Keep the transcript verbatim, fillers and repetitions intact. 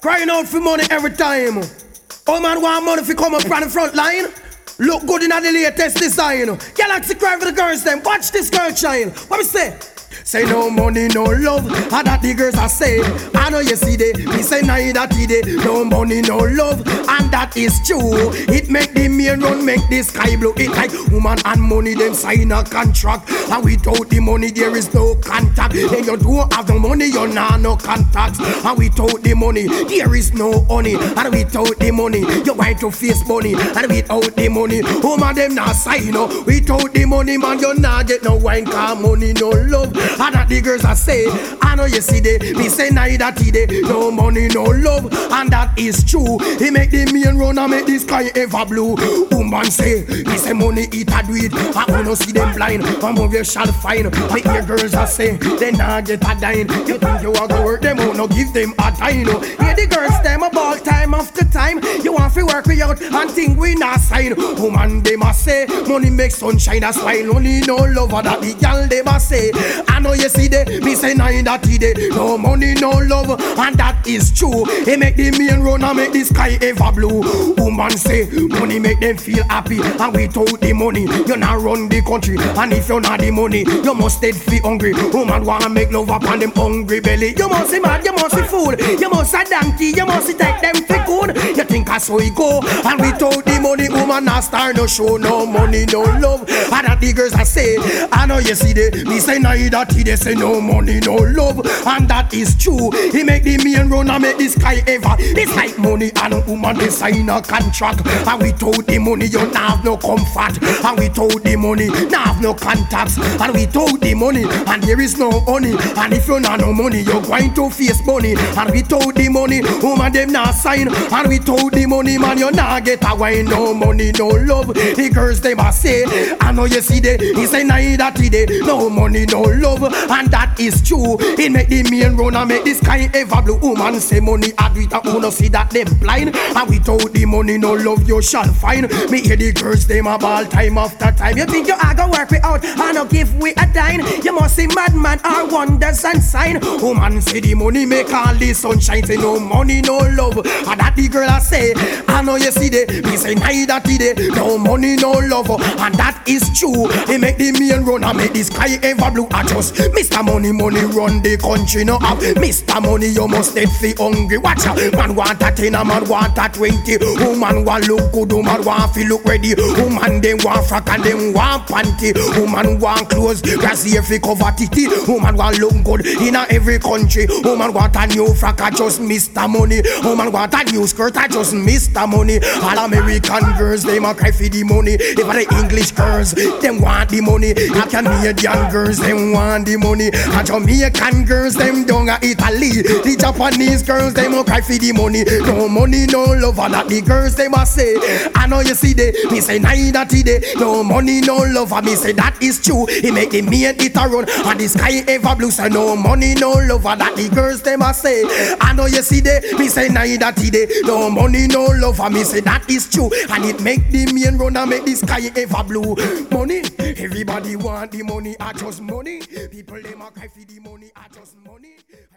Crying out for money every time. Oh man want money fi come up on the front line. Look good in the latest design. Galaxy cry for the girls them. Watch this girl shine. What me say? Say no money, no love, and that the girls are say. I know you see they, me say neither today. No money, no love, and that is true. It make the main run, make the sky blue. It like woman and money, them sign a contract. And without the money, there is no contact. Then you don't have no money, you nah no contacts. And without the money, there is no honey. And without the money, you want to face money. And without the money, woman them nah sign no. Without the money, man, you nah get no wine, car money, no love. And that the girls I say, I know you see they, me say neither today. No money, no love, and that is true. He make the main run and make the sky ever blue. Woman say, me say money eat a do it. I wanna see them blind, and move you shall find. I hear girls I say, they not get a dime. You think you are gonna work them out, no give them a dime. Hear the girls them about time after time. You want to work me out and think we not sign. Woman they must say, money makes sunshine. That's why only no love, that the girl they must say. I know you see they, me say neither today. No money, no love, and that is true. He make the main run and make the sky ever blue. Woman say, money make them feel happy. And without the money, you not run the country. And if you not the money, you must stay feel hungry. Woman wanna make love upon them hungry belly. You must be mad, you must be fool. You must a donkey, you must take them for good. You think I saw it go. And without the money, woman not start no show. No money, no love, and that the girls I say. I know you see they, me say neither today. Say no money, no love, and that is true. He make the main run and make the sky ever. This like money and woman they sign a contract. And without the money you not have no comfort. And without the money not have no contacts. And without the money and there is no honey. And if you not no money you're going to face money. And without the money woman them not sign. And without the money man you not get a wine. No money, no love. The girls them a say. I know you see they, he say neither today. No money, no love, and that is true. He make the main run and make the sky ever blue. Woman say money add with a who no see that them blind. And without the money no love you shall find. Me hear the girls them a ball time after time. You think you are gonna work it out and no give we a dime. You must see madman or wonders and sign. Woman say the money make all the sunshine. Say no money no love, and that the girl I say. I know you see they, me say neither today. No money no love, and that is true. He make the main run and make the sky ever blue. I just Mister Money, money run the country no up. Mister Money, you must dead fi hungry. Watch out, man want a ten, a man want a twenty. Woman want look good, woman want fi look ready. Woman them want frock and them want panty. Woman want clothes, grass here fi cover titty. Woman want look good in a every country. Woman want a new frock, I just Mister Money. Woman want a new skirt, I just Mister Money. All American girls, them a cry for the money. If the English girls, them want the money. The Canadian girls, them want the money. And Jamaican girls, them down a Italy. The Japanese girls, them a cry for the money. No money, no love, and that the girls, them a say. I know you see they, me say neither today. No money, no love, and me say that is true. He make the main it a run, and the sky ever blue. So no money, no love, and that the girls, them a say. I know you see they, me say neither today. No money, no love, and me say that is true. And it make the main run and make the sky ever blue. Money, everybody want the money, I just money. People them a cry for the money, I just money.